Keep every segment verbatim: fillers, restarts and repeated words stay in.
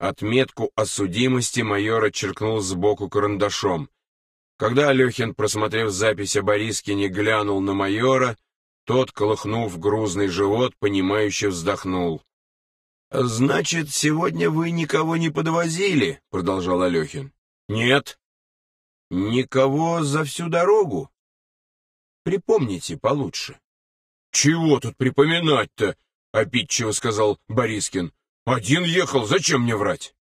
Отметку о судимости майор отчеркнул сбоку карандашом. Когда Алехин, просмотрев запись о Борискине, глянул на майора, тот, колыхнув грузный живот, понимающе вздохнул. «Значит, сегодня вы никого не подвозили?» — продолжал Алехин. «Нет». «Никого за всю дорогу?» «Припомните получше». «Чего тут припоминать-то?» — обидчиво сказал Борискин. «Один ехал, зачем мне врать?»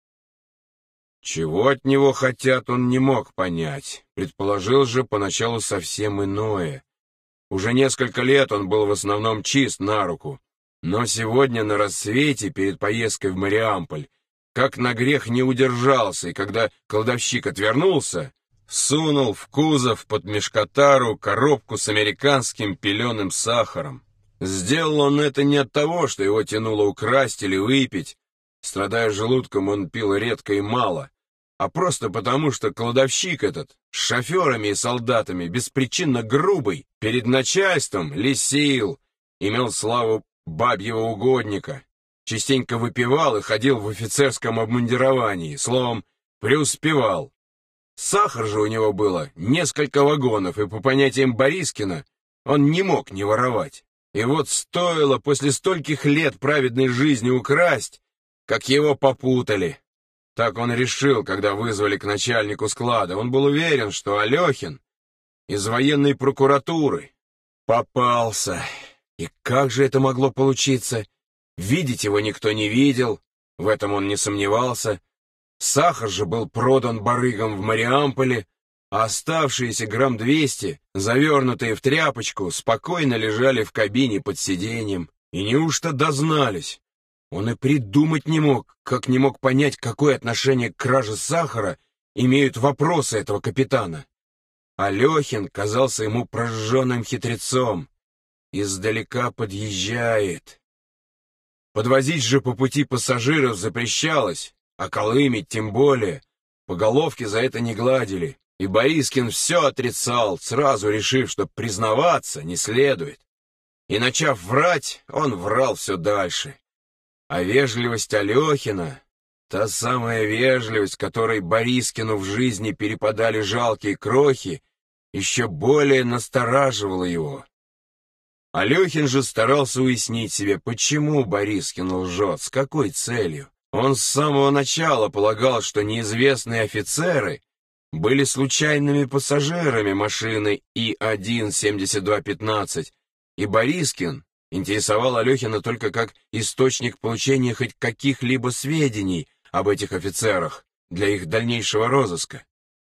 Чего от него хотят, он не мог понять. Предположил же поначалу совсем иное. Уже несколько лет он был в основном чист на руку. Но сегодня на рассвете, перед поездкой в Мариамполь, как на грех не удержался, и когда кладовщик отвернулся, сунул в кузов под мешкотару коробку с американским пеленым сахаром. Сделал он это не от того, что его тянуло украсть или выпить. Страдая желудком, он пил редко и мало, а просто потому, что кладовщик этот, с шоферами и солдатами, беспричинно грубый, перед начальством лисил, имел славу бабьего угодника, частенько выпивал и ходил в офицерском обмундировании, словом, преуспевал. Сахар же у него было несколько вагонов, и по понятиям Борискина он не мог не воровать. И вот стоило после стольких лет праведной жизни украсть, как его попутали. Так он решил, когда вызвали к начальнику склада. Он был уверен, что Алехин из военной прокуратуры. Попался. И как же это могло получиться? Видеть его никто не видел, в этом он не сомневался. Сахар же был продан барыгам в Мариамполе, а оставшиеся грамм двести, завернутые в тряпочку, спокойно лежали в кабине под сиденьем. И неужто дознались? Он и придумать не мог, как не мог понять, какое отношение к краже сахара имеют вопросы этого капитана. Алехин казался ему прожженным хитрецом. Издалека подъезжает. Подвозить же по пути пассажиров запрещалось, а колымить тем более. По головке за это не гладили. И Борискин все отрицал, сразу решив, что признаваться не следует. И начав врать, он врал все дальше. А вежливость Алехина, та самая вежливость, которой Борискину в жизни перепадали жалкие крохи, еще более настораживала его. Алехин же старался уяснить себе, почему Борискин лжет, с какой целью. Он с самого начала полагал, что неизвестные офицеры были случайными пассажирами машины И один семьдесят два пятнадцать, и Борискин интересовал Алехина только как источник получения хоть каких-либо сведений об этих офицерах для их дальнейшего розыска.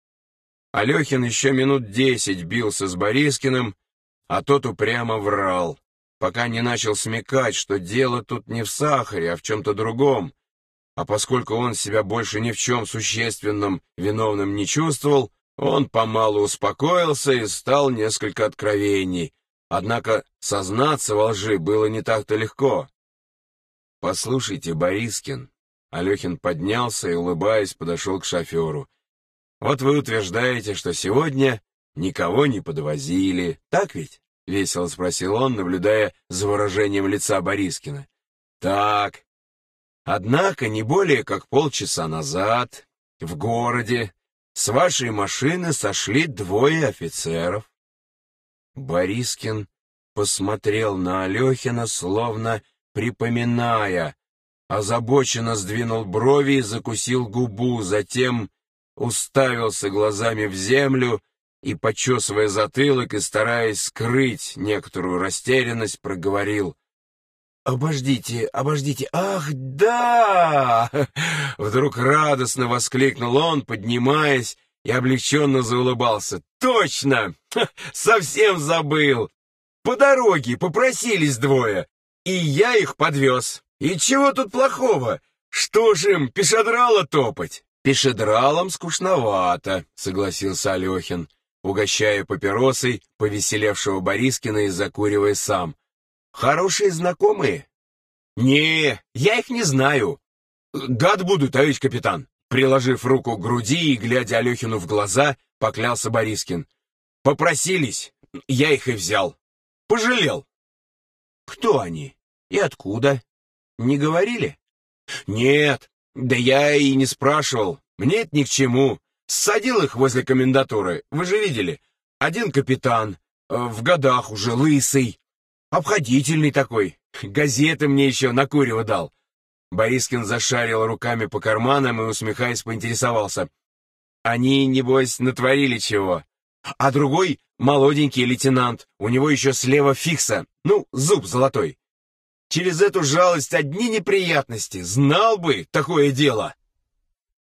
Алехин еще минут десять бился с Борискиным, а тот упрямо врал, пока не начал смекать, что дело тут не в сахаре, а в чем-то другом. А поскольку он себя больше ни в чем существенном виновным не чувствовал, он помалу успокоился и стал несколько откровений. Однако сознаться во лжи было не так-то легко. «Послушайте, Борискин», — Алехин поднялся и, улыбаясь, подошел к шоферу. «Вот вы утверждаете, что сегодня никого не подвозили, так ведь?» — весело спросил он, наблюдая за выражением лица Борискина. «Так. Однако не более как полчаса назад в городе с вашей машины сошли двое офицеров». Борискин посмотрел на Алехина, словно припоминая, озабоченно сдвинул брови и закусил губу, затем уставился глазами в землю и, почесывая затылок и стараясь скрыть некоторую растерянность, проговорил: «Обождите, обождите, ах, да!» Вдруг радостно воскликнул он, поднимаясь, и облегченно заулыбался. «Точно! Совсем забыл! По дороге попросились двое, и я их подвез. И чего тут плохого? Что ж им, пешедрала топать?» «Пешедралом скучновато», — согласился Алехин, угощая папиросой повеселевшего Борискина и закуривая сам. «Хорошие знакомые?» «Не, я их не знаю. Гад буду, товарищ капитан!» Приложив руку к груди и глядя Алехину в глаза, поклялся Борискин. «Попросились, я их и взял. Пожалел». «Кто они? И откуда? Не говорили?» «Нет, Да я и не спрашивал. Мне это ни к чему. Ссадил их возле комендатуры. Вы же видели. Один капитан, э, в годах уже, лысый. Обходительный такой. Газеты мне еще на курево дал. Борискин зашарил руками по карманам и, усмехаясь, поинтересовался. Они, небось, натворили чего. А другой — молоденький лейтенант. У него еще слева фикса. Ну, зуб золотой. Через эту жалость одни неприятности. Знал бы такое дело.